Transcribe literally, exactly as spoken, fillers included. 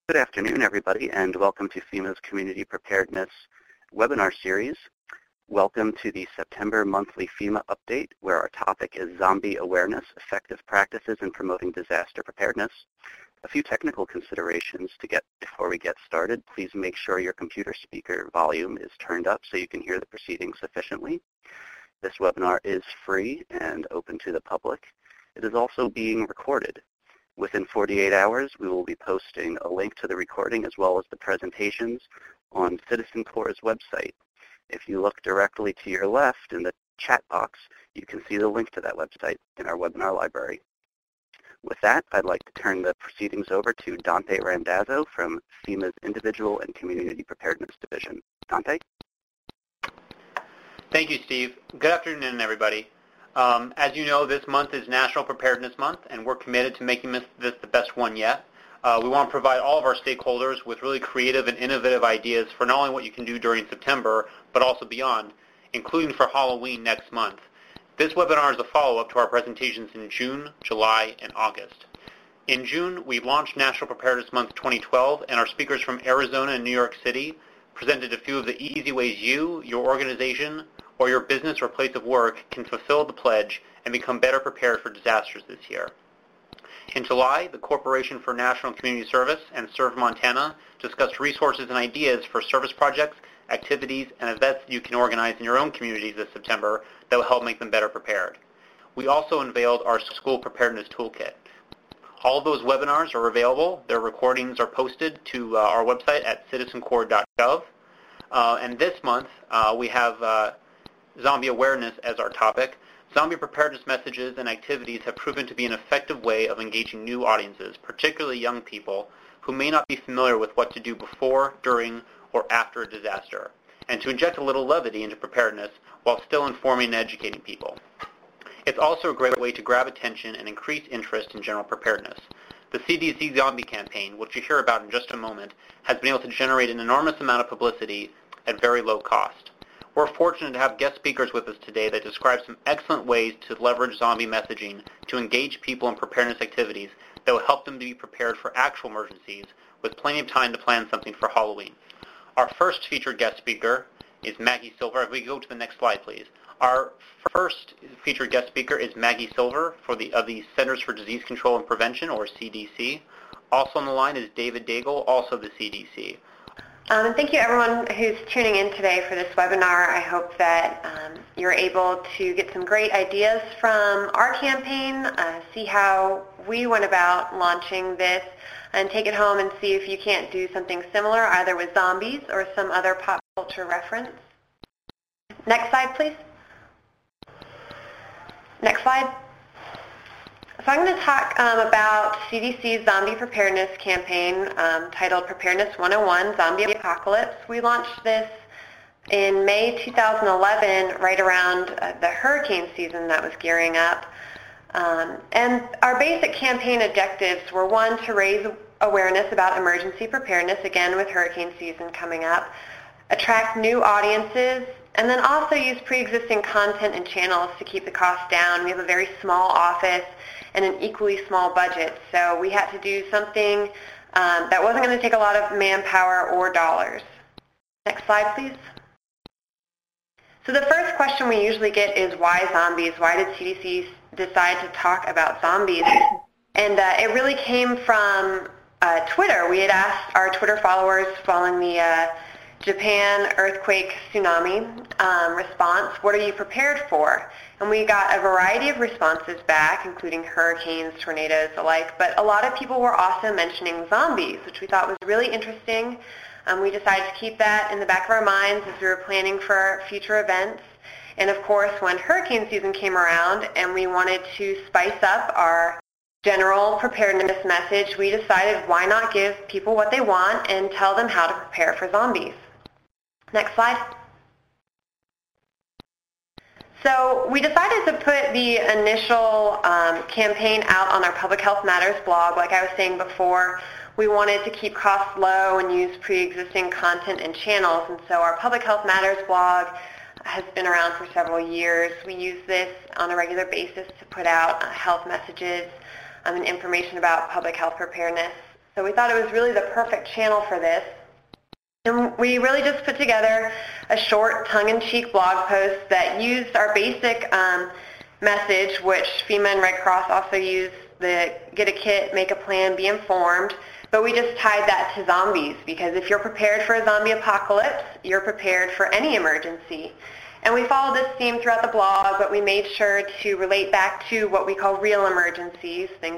Good afternoon, everybody, and welcome to FEMA's Community Preparedness webinar series. Welcome to the September monthly FEMA update, where our topic is Zombie Awareness, Effective Practices in Promoting Disaster Preparedness. A few technical considerations to get before we get started. Please make sure your computer speaker volume is turned up so you can hear the proceedings sufficiently. This webinar is free and open to the public. It is also being recorded. Within forty-eight hours, we will be posting a link to the recording as well as the presentations on Citizen Corps' website. If you look directly to your left in the chat box, you can see the link to that website in our webinar library. With that, I'd like to turn the proceedings over to Dante Randazzo from FEMA's Individual and Community Preparedness Division. Dante? Thank you, Steve. Good afternoon, everybody. Um, as you know, this month is National Preparedness Month, and we're committed to making this, this the best one yet. Uh, we want to provide all of our stakeholders with really creative and innovative ideas for not only what you can do during September, but also beyond, including for Halloween next month. This webinar is a follow-up to our presentations in June, July, and August. In June, we launched National Preparedness Month twenty twelve, and our speakers from Arizona and New York City presented a few of the easy ways you, your organization, or your business or place of work can fulfill the pledge and become better prepared for disasters this year. In July, the Corporation for National Community Service and Serve Montana discussed resources and ideas for service projects, activities, and events you can organize in your own communities this September that will help make them better prepared. We also unveiled our School Preparedness Toolkit. All of those webinars are available. Their recordings are posted to uh, our website at citizen corps dot gov. Uh, and this month, uh, we have uh, Zombie Awareness as our topic. Zombie preparedness messages and activities have proven to be an effective way of engaging new audiences, particularly young people who may not be familiar with what to do before, during, or after a disaster, and to inject a little levity into preparedness while still informing and educating people. It's also a great way to grab attention and increase interest in general preparedness. The C D C Zombie Campaign, which you'll hear about in just a moment, has been able to generate an enormous amount of publicity at very low cost. We're fortunate to have guest speakers with us today that describe some excellent ways to leverage zombie messaging to engage people in preparedness activities that will help them to be prepared for actual emergencies with plenty of time to plan something for Halloween. Our first featured guest speaker is Maggie Silver. If we go to the next slide, please. Our first featured guest speaker is Maggie Silver for the, of the Centers for Disease Control and Prevention, or C D C. Also on the line is David Daigle, also the C D C. Um, and thank you everyone who's tuning in today for this webinar. I hope that um, you're able to get some great ideas from our campaign, uh, see how we went about launching this, and take it home and see if you can't do something similar either with zombies or some other pop culture reference. Next slide, please. Next slide. So I'm going to talk um, about C D C's Zombie Preparedness Campaign um, titled Preparedness one oh one, Zombie Apocalypse. We launched this in May two thousand eleven, right around uh, the hurricane season that was gearing up. Um, and our basic campaign objectives were, one, to raise awareness about emergency preparedness, again with hurricane season coming up, attract new audiences, and then also use pre-existing content and channels to keep the cost down. We have a very small office and an equally small budget, so we had to do something um, that wasn't going to take a lot of manpower or dollars. Next slide, please. So the first question we usually get is, why zombies? Why did C D C decide to talk about zombies? And uh, it really came from uh, Twitter. We had asked our Twitter followers following the uh, Japan earthquake tsunami um, response, what are you prepared for? And we got a variety of responses back, including hurricanes, tornadoes, alike, but a lot of people were also mentioning zombies, which we thought was really interesting. Um, we decided to keep that in the back of our minds as we were planning for future events. And of course, when hurricane season came around and we wanted to spice up our general preparedness message, we decided why not give people what they want and tell them how to prepare for zombies. Next slide. So we decided to put the initial um, campaign out on our Public Health Matters blog. Like I was saying before, we wanted to keep costs low and use pre-existing content and channels. And so our Public Health Matters blog has been around for several years. We use this on a regular basis to put out uh, health messages um, and information about public health preparedness. So we thought it was really the perfect channel for this. And we really just put together a short tongue-in-cheek blog post that used our basic um, message, which FEMA and Red Cross also use, the get a kit, make a plan, be informed. But we just tied that to zombies, because if you're prepared for a zombie apocalypse, you're prepared for any emergency. And we followed this theme throughout the blog, but we made sure to relate back to what we call real emergencies, things